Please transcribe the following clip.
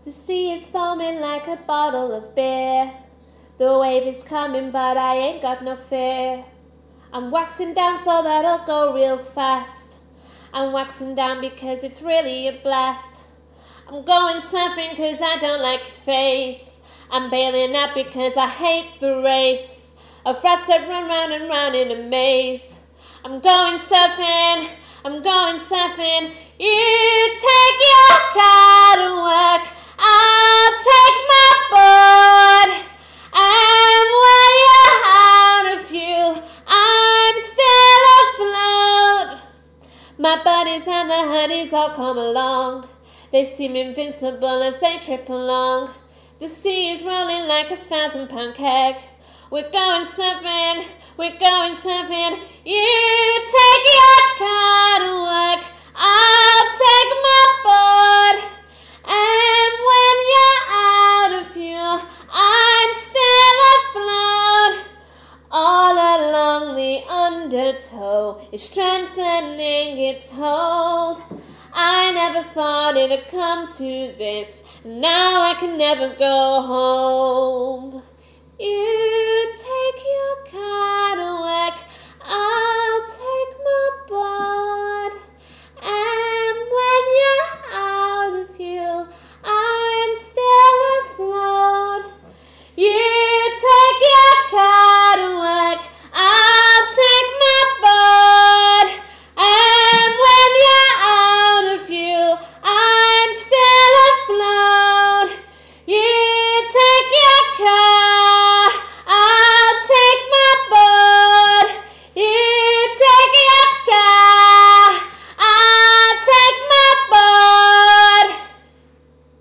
The sea is foaming like a bottle of beer. The wave is coming, but I ain't got no fear. I'm waxing down so that I'll go real fast. I'm waxing down because it's really a blast. I'm going surfing cause I don't like your face. I'm bailing out because I hate the race of rats that run round and round in a maze. I'm going surfing, I'm going surfing. You take your car to work, I'll take my board. And when you're out of fuel, I'm still afloat. My buddies and the honeys all come along. They seem invincible as they trip along. The sea is rolling like a 1,000-pound keg. We're going surfing, we're going surfing. You take your car to work, I'll take my board. And when you're out of fuel, I'm still afloat. All along the undertow is strengthening its hold. I never thought it'd come to this. Now I can never go home. You take your car to work, I'll take my boat.